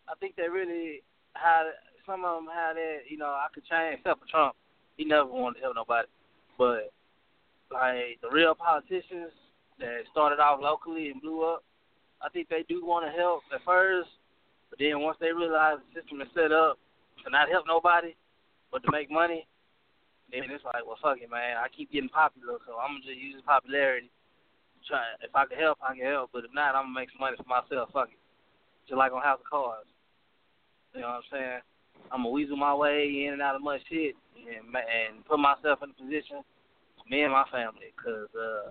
I think they really had some of them had that. You know, I could change except for Trump. He never wanted to help nobody. But like the real politicians that started off locally and blew up, I think they do want to help at first. But then once they realize the system is set up to not help nobody, but to make money, then it's like, well, fuck it, man. I keep getting popular, so I'm gonna just use popularity. Try if I can help, I can help. But if not, I'm gonna make some money for myself. Fuck it. Just like on House of Cards. You know what I'm saying? I'm gonna weasel my way in and out of much shit and put myself in a position, me and my family, because the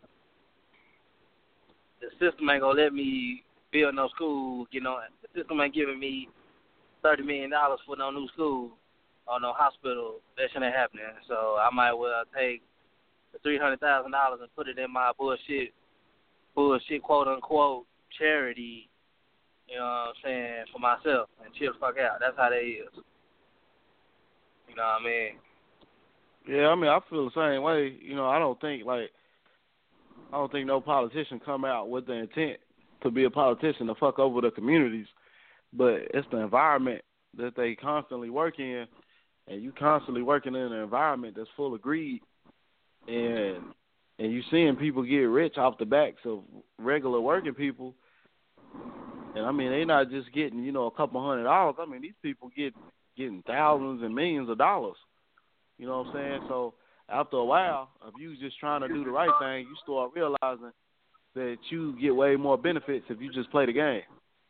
system ain't gonna let me build no school. You know, the system ain't giving me $30 million for no new school or no hospital. That shit ain't happening. So I might well take the $300,000 and put it in my bullshit quote unquote charity. You know what I'm saying, for myself and chill the fuck out. That's how they is. You know what I mean? Yeah, I mean, I feel the same way. You know, I don't think no politician come out with the intent to be a politician to fuck over the communities, but it's the environment that they constantly work in, and you constantly working in an environment that's full of greed, and you seeing people get rich off the backs of regular working people. And I mean, they not just getting, you know, a couple $100. I mean, these people getting thousands and millions of dollars. You know what I'm saying? So after a while, if you just trying to do the right thing, you start realizing that you get way more benefits if you just play the game.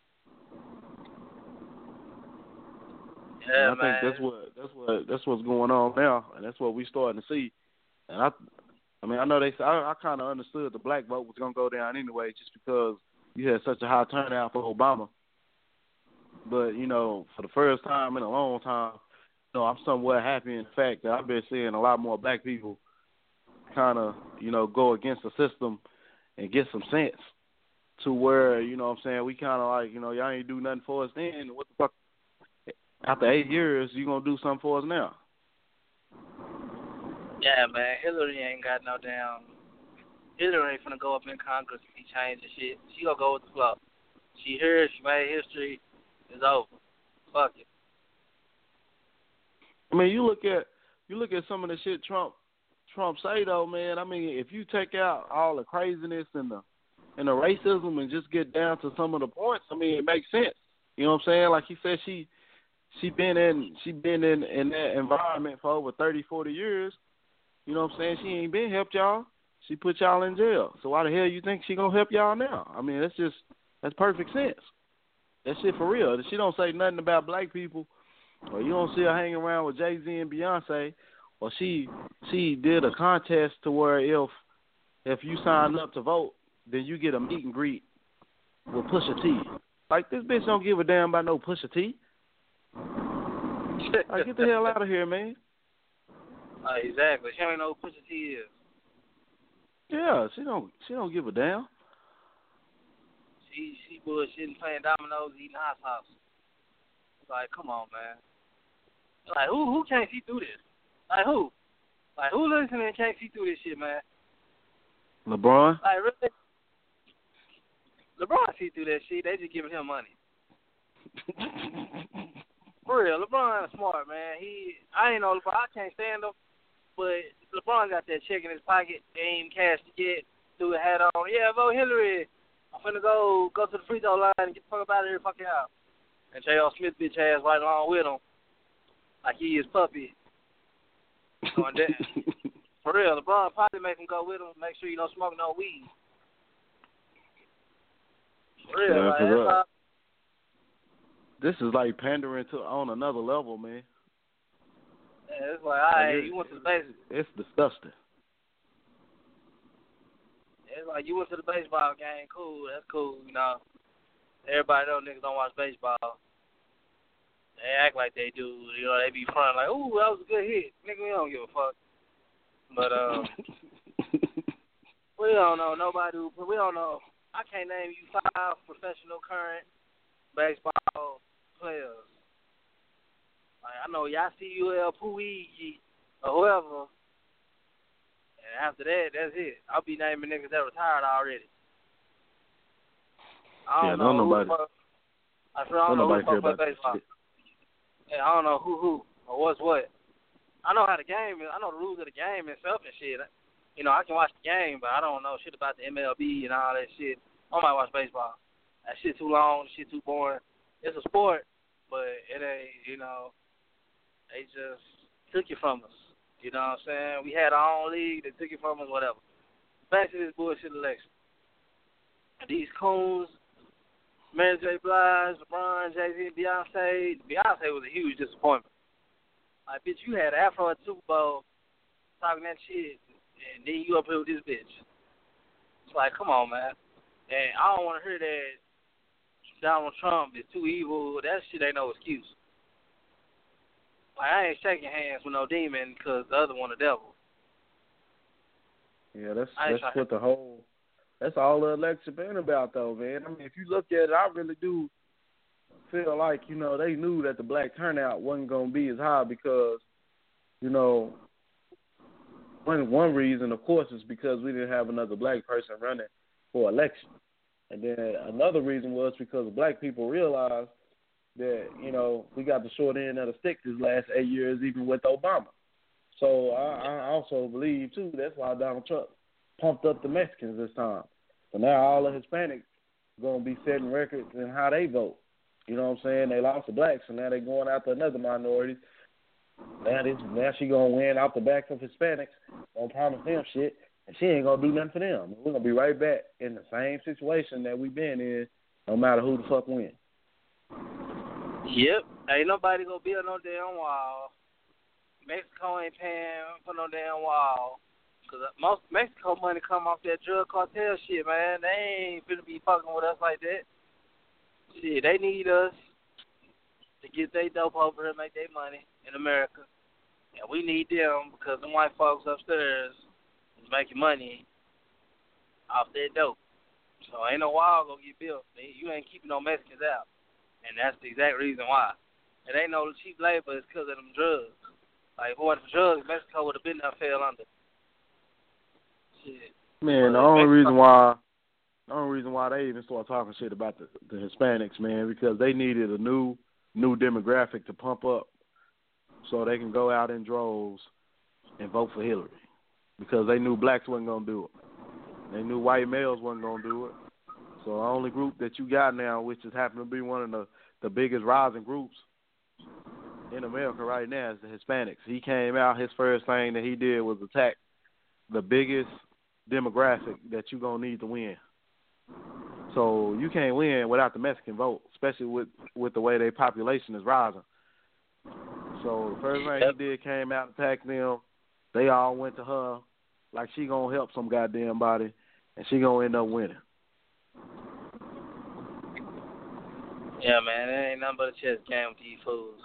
Yeah, and I think that's what's going on now, and that's what we starting to see. And I mean, I know I kind of understood the black vote was gonna go down anyway, just because you had such a high turnout for Obama. But, you know, for the first time in a long time, you know, I'm somewhat happy in the fact that I've been seeing a lot more black people kind of, you know, go against the system and get some sense to where, you know what I'm saying, we kind of like, you know, y'all ain't do nothing for us then. What the fuck? After 8 years, you going to do something for us now? Yeah, man. Hillary ain't got no damn... Hillary ain't finna go up in Congress and be changing shit. She gonna go with the flow. She here, she made history, it's over. Fuck it. I mean, you look at some of the shit Trump say though, man. I mean, if you take out all the craziness and the racism and just get down to some of the points, I mean, it makes sense. You know what I'm saying? Like he said, she been in that environment for over 30, 40 years. You know what I'm saying? She ain't been helped y'all. She put y'all in jail. So why the hell you think she gonna help y'all now? I mean, that's perfect sense. That shit for real. She don't say nothing about black people, or you don't see her hanging around with Jay-Z and Beyonce, or she did a contest to where if you sign up to vote, then you get a meet and greet with Pusha T. Like, this bitch don't give a damn about no Pusha T. Like, get the hell out of here, man. Exactly. She don't even know who Pusha T is. Yeah, she don't give a damn. She bullshitting, playing dominoes, eating hot sauce. Like, come on, man. Like, who can't see through this? Like, who? Like, who listening can't see through this shit, man? LeBron? Like, really? LeBron see through that shit. They just giving him money. For real, LeBron is smart, man. I ain't know LeBron. I can't stand him. But LeBron got that check in his pocket, ain't cash to get, threw a hat on. Yeah, vote Hillary. I'm finna go to the free throw line and get the fuck up out of here, fuck it out. And J.R. Smith bitch ass right along with him, like he is puppy. Going down. For real, LeBron probably make him go with him, make sure you don't smoke no weed. For real, yeah, like, that's all. This is like pandering on another level, man. Yeah, it's like, all right, you went to the baseball. It's disgusting. It's like, you went to the baseball game, cool, that's cool, you know. Everybody know niggas don't watch baseball. They act like they do, you know, they be front like, ooh, that was a good hit. Nigga, we don't give a fuck. But, we don't know nobody we don't know. I can't name you 5 professional current baseball players. Like, I know Yasiel Puig or whoever. And after that, that's it. I'll be naming niggas that retired already. I don't know nobody. I don't know who fuck with baseball. Yeah, I don't know who or what's what. I know how the game is. I know the rules of the game and stuff and shit. You know, I can watch the game, but I don't know shit about the MLB and all that shit. I might watch baseball. That shit too long. That shit too boring. It's a sport, but it ain't, you know, they just took it from us. You know what I'm saying? We had our own league. They took it from us, whatever. Back to this bullshit election. These coons, Mary J. Blige, LeBron, Jay-Z, Beyonce. Beyonce was a huge disappointment. Like, bitch, you had Afro at Super Bowl talking that shit, and then you up here with this bitch. It's like, come on, man. And I don't want to hear that Donald Trump is too evil. That shit ain't no excuse. Like, I ain't shaking hands with no demon because the other one a devil. Yeah, that's what that's all the election been about, though, man. I mean, if you look at it, I really do feel like, you know, they knew that the black turnout wasn't going to be as high because, you know, one reason, of course, is because we didn't have another black person running for election. And then another reason was because black people realized that, you know, we got the short end of the stick this last 8 years, even with Obama. So I also believe, too, that's why Donald Trump pumped up the Mexicans this time. So now all the Hispanics are going to be setting records in how they vote. You know what I'm saying? They lost the blacks, so now they're going after another minority. Now she going to win out the back of Hispanics, gonna promise them shit, and she ain't going to do nothing for them. We're going to be right back in the same situation that we've been in, no matter who the fuck wins. Yep. Ain't nobody going to build no damn wall. Mexico ain't paying for no damn wall. Because most Mexico money come off that drug cartel shit, man. They ain't finna be fucking with us like that. Shit, they need us to get their dope over here and make their money in America. And we need them because them white folks upstairs is making money off their dope. So ain't no wall gonna get built. You ain't keeping no Mexicans out. And that's the exact reason why. It ain't no cheap labor, it's because of them drugs. Like, if it wasn't for drugs, Mexico would have been there, fell under. Shit. Man, the only reason why they even started talking shit about the Hispanics, man, because they needed a new demographic to pump up so they can go out in droves and vote for Hillary. Because they knew blacks wasn't going to do it. They knew white males wasn't going to do it. So the only group that you got now, which has happened to be one of the biggest rising groups in America right now, is the Hispanics. He came out, his first thing that he did was attack the biggest demographic that you're going to need to win. So you can't win without the Mexican vote, especially with the way their population is rising. So the first thing he did, came out and attacked them. They all went to her like she going to help some goddamn body, and she going to end up winning. Yeah, man, it ain't nothing but a chess game with these fools.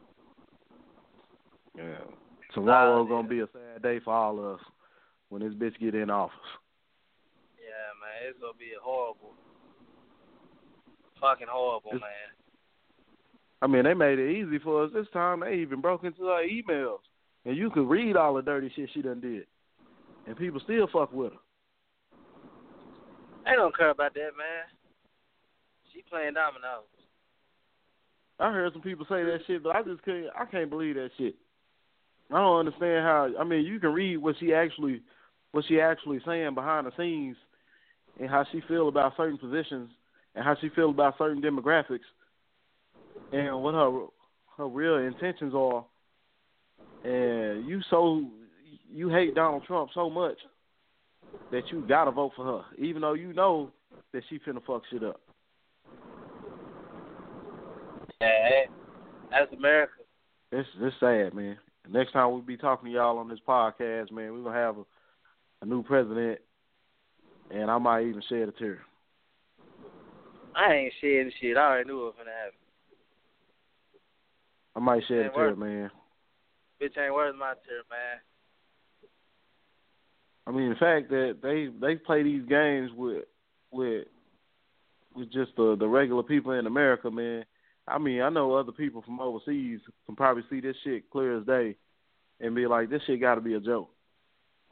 Yeah. Tomorrow's going to be a sad day for all of us when this bitch get in office. Yeah, man, it's going to be horrible. Fucking horrible, man. I mean, they made it easy for us this time. They even broke into her emails. And you could read all the dirty shit she done did. And people still fuck with her. They don't care about that, man. She playing dominoes. I heard some people say that shit, but I can't believe that shit. I don't understand how. I mean, you can read what she actually saying behind the scenes, and how she feel about certain positions, and how she feel about certain demographics, and what her real intentions are. And you hate Donald Trump so much that you gotta vote for her, even though you know that she finna fuck shit up. Yeah, that's America. It's sad, man. Next time we be talking to y'all on this podcast, man, we're going to have a new president, and I might even shed a tear. I ain't shedding shit. I already knew it was going to happen. I might shed a tear, man. Bitch ain't worth my tear, man. I mean, the fact that they play these games with just the regular people in America, man. I mean, I know other people from overseas can probably see this shit clear as day and be like, this shit got to be a joke.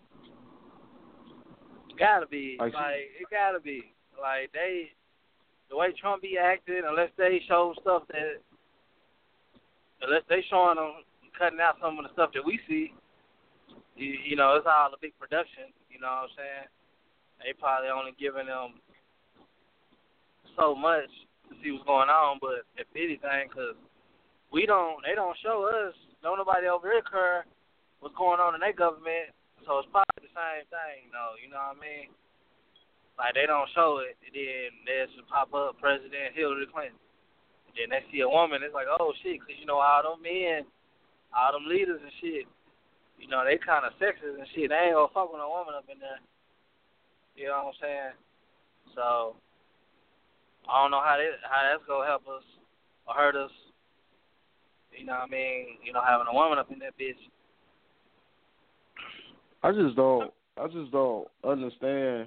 Gotta be. It gotta be. Like, they the way Trump be acting, unless they show stuff unless they showing them cutting out some of the stuff that we see, you know, it's all a big production. You know what I'm saying? They probably only giving them so much to see what's going on, but if anything, because they don't show us. Don't nobody over here care what's going on in their government, so it's probably the same thing, though. You know what I mean? Like, they don't show it, and then there's a pop up President Hillary Clinton. And then they see a woman, it's like, oh, shit, because, you know, all them men, all them leaders and shit, you know, they kind of sexist and shit. They ain't going to fuck with no woman up in there. You know what I'm saying? So, I don't know how that's going to help us or hurt us. You know what I mean? You know, having a woman up in that bitch. I just don't understand.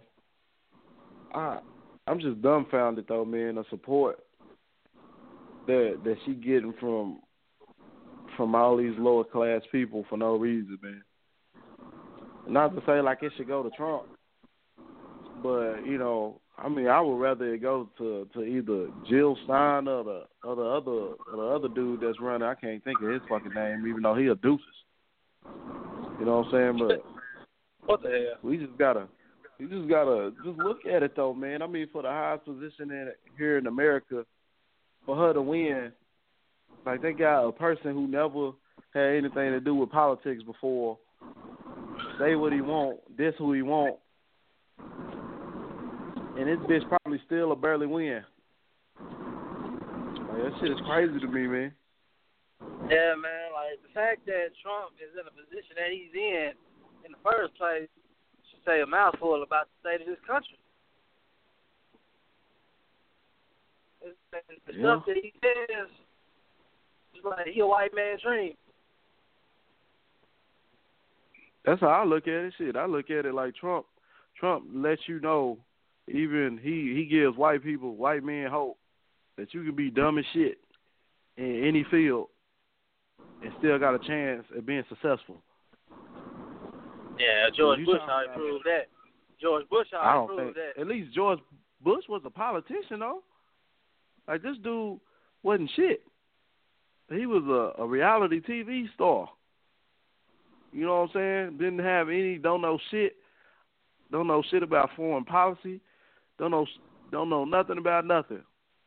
I'm just dumbfounded though, man, the support that she getting from all these lower class people for no reason, man. Not to say like it should go to Trump, but you know, I mean, I would rather it go to either Jill Stein or the other dude that's running. I can't think of his fucking name, even though he a doofus. You know what I'm saying? But what the hell? We just gotta look at it though, man. I mean, for the highest position here in America, for her to win, like they got a person who never had anything to do with politics before, say what he want, diss who he want, and this bitch probably still a barely win. Like, that shit is crazy to me, man. Yeah, man. Like the fact that Trump is in the position that he's in the first place, should say a mouthful about the state of this country. The stuff that he says is like he a white man's dream. That's how I look at it. Shit, I look at it like Trump lets you know, even he gives white men hope that you can be dumb as shit in any field and still got a chance at being successful. Yeah, George Bush already proved that. George Bush already proved that. At least George Bush was a politician, though. Like, this dude wasn't shit. He was a reality TV star. You know what I'm saying? Don't know shit about foreign policy. Don't know nothing about nothing.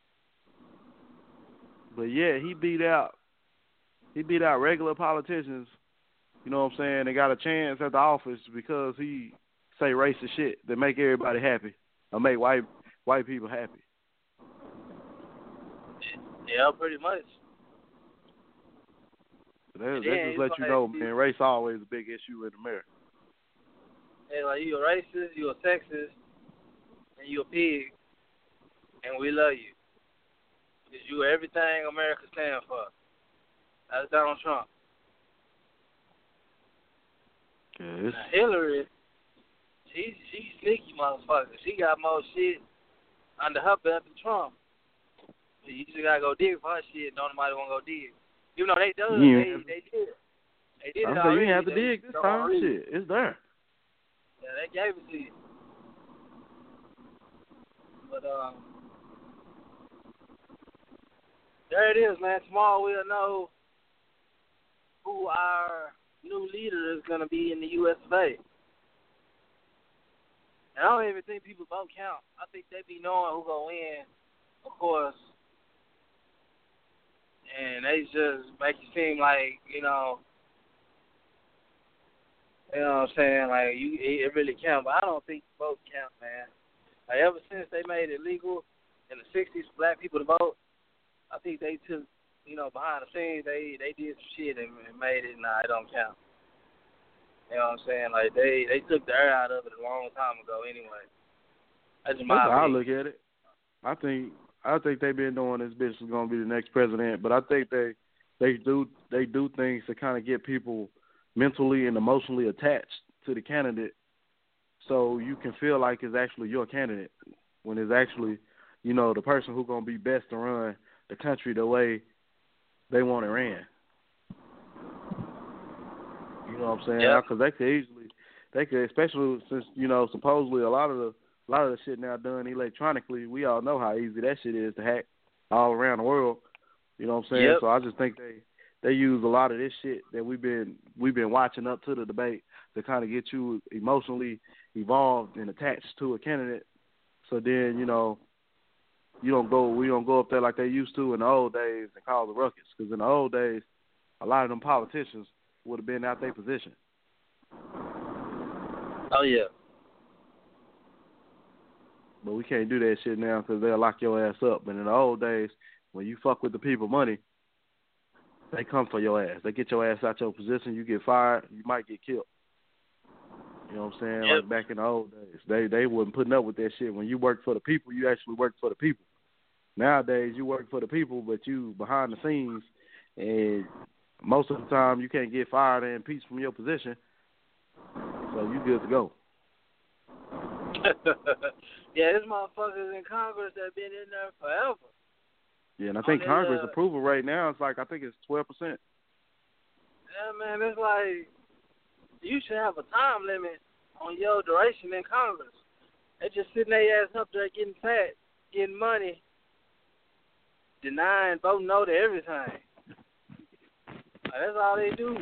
But yeah, he beat out regular politicians, you know what I'm saying, they got a chance at the office because he say racist shit that make everybody happy or make white people happy. Yeah, pretty much. That just let you know, man, race always a big issue in America. Hey, like, you a racist, you a sexist, and you a pig, and we love you. Because you are everything America stands for. That's Donald Trump. Yes. Now, Hillary, she's sneaky motherfucker. She got more shit under her belt than Trump. So you just gotta go dig for her shit. No nobody wanna go dig. Even though they do, they did. They did it already. You have to dig this time. Shit, it's there. Yeah, they gave it to you. But there it is, man. Tomorrow we'll know who our new leader is going to be in the U.S. of A. And I don't even think people vote count. I think they be knowing who going to win, of course. And they just make it seem like, you know what I'm saying? Like, it really count. But I don't think vote count, man. Like, ever since they made it legal in the 60s for black people to vote, I think they took, you know, behind the scenes, they did some shit and made it. Nah, it don't count. You know what I'm saying? Like, they took the air out of it a long time ago anyway. That's how I look at it. I think they've been knowing this bitch is gonna be the next president, but I think they do things to kind of get people mentally and emotionally attached to the candidate, so you can feel like it's actually your candidate when it's actually, you know, the person who's gonna be best to run the country the way they want it ran. You know what I'm saying? Yeah. Because they could, especially since, you know, supposedly a lot of a lot of the shit now done electronically. We all know how easy that shit is to hack all around the world. You know what I'm saying? Yep. So I just think they use a lot of this shit that we've been watching up to the debate to kind of get you emotionally involved and attached to a candidate. So then, you know, we don't go up there like they used to in the old days and cause a ruckus. Because in the old days, a lot of them politicians would have been out their position. Oh, yeah. But we can't do that shit now because they'll lock your ass up. But in the old days, when you fuck with the people money, they come for your ass. They get your ass out your position. You get fired. You might get killed. You know what I'm saying? Yep. Like back in the old days, they wasn't putting up with that shit. When you worked for the people, you actually worked for the people. Nowadays, you work for the people, but you behind the scenes, and most of the time you can't get fired or impeached from your position, so you good to go. Yeah, there's motherfuckers in Congress that been in there forever. Yeah, and I think Congress approval right now is like, I think it's 12%. Yeah, man, it's like you should have a time limit on your duration in Congress. They just sitting their ass up there getting fat, getting money, denying, voting no to everything. Like, that's all they do.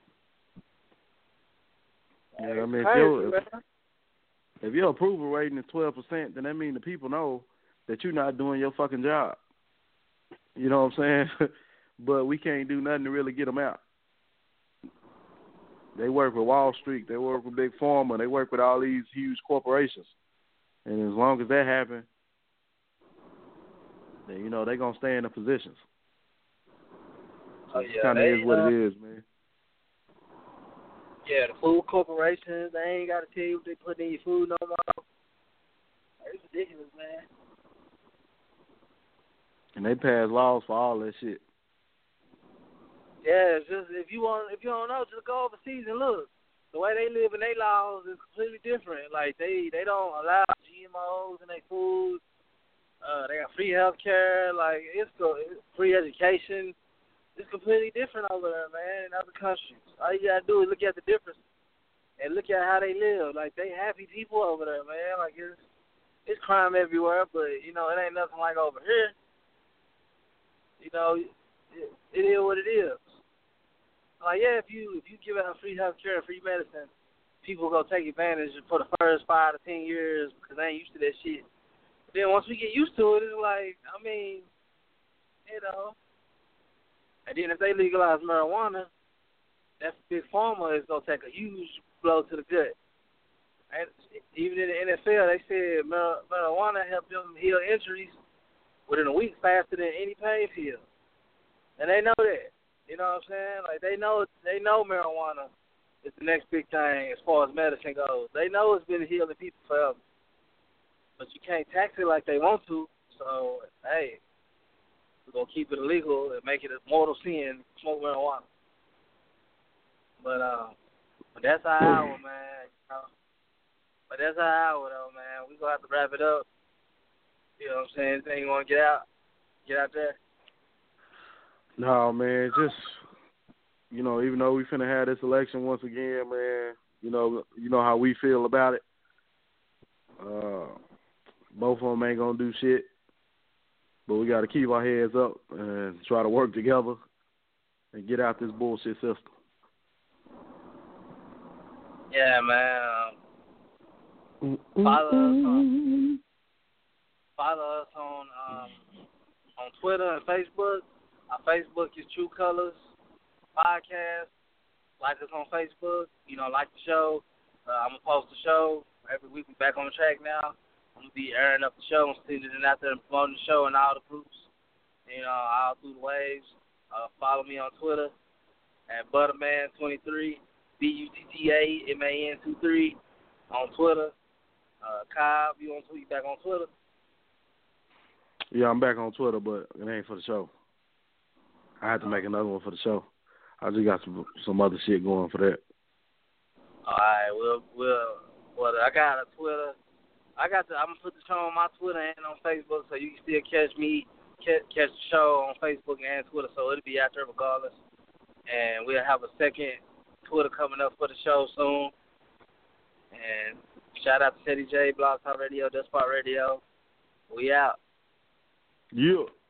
Yeah, I mean, if your approval rating is 12%, then that means the people know that you're not doing your fucking job. You know what I'm saying? But we can't do nothing to really get them out. They work with Wall Street. They work with Big Pharma. They work with all these huge corporations. And as long as that happens, then, you know, they're going to stay in the positions. So it kind of is what it is, man. Yeah, the food corporations, they ain't got to tell you what they put in your food no more. It's ridiculous, man. And they pass laws for all that shit. Yeah, it's just if you don't know, just go overseas and look. The way they live in their laws is completely different. Like they don't allow GMOs in their food. They got free health care. Like it's free education. It's completely different over there, man. In other countries, all you gotta do is look at the difference and look at how they live. Like they happy people over there, man. Like it's crime everywhere, but you know it ain't nothing like over here. You know, it is what it is. Like, yeah, if you give out free health care and free medicine, people go take advantage for the first 5 to 10 years because they ain't used to that shit. But then once we get used to it, it's like, I mean, you know. And then if they legalize marijuana, that Big Pharma is going to take a huge blow to the gut. And even in the NFL, they said marijuana helped them heal injuries within a week faster than any pain pill. And they know that. You know what I'm saying? Like they know marijuana is the next big thing as far as medicine goes. They know it's been healing people forever. But you can't tax it like they want to. So, hey, we're going to keep it illegal and make it a mortal sin to smoke marijuana. But that's our hour, man. You know? But that's our hour, though, man. We're going to have to wrap it up. You know what I'm saying? Anything you want to get out there? No, man, just, you know, even though we finna have this election once again, man, you know how we feel about it. Both of them ain't gonna do shit, but we got to keep our heads up and try to work together and get out this bullshit system. Yeah, man. Follow us on Twitter and Facebook. Our Facebook is True Colors Podcast. Like us on Facebook. You know, like the show. I'm going to post the show every week. We're back on the track now. I'm going to be airing up the show. I'm sitting out there and promoting the show in all the groups. You know, all through the waves. Follow me on Twitter at Butterman23. BUTTAMAN23 on Twitter. Cobb, you back on Twitter? Yeah, I'm back on Twitter, but it ain't for the show. I had to make another one for the show. I just got some other shit going for that. All right, well, I got a Twitter. I'm gonna put the show on my Twitter and on Facebook, so you can still catch the show on Facebook and Twitter. So it'll be out there regardless. And we'll have a second Twitter coming up for the show soon. And shout out to City J, Blog Talk Radio, Just Spot Radio. We out. Yeah.